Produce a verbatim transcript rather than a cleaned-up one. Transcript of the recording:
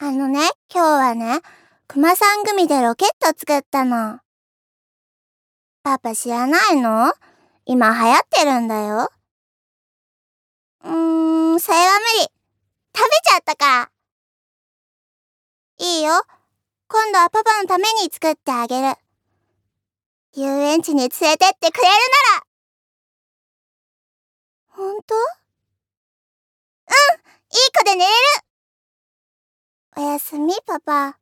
あのね、今日はね、クマさん組でロケット作ったの。パパ知らないの？今流行ってるんだよ。うーん、それは無理。食べちゃったから。いいよ。今度はパパのために作ってあげる。遊園地に連れてってくれるなら。ほんと？うん、いい子で寝れる。おやすみ、パパ。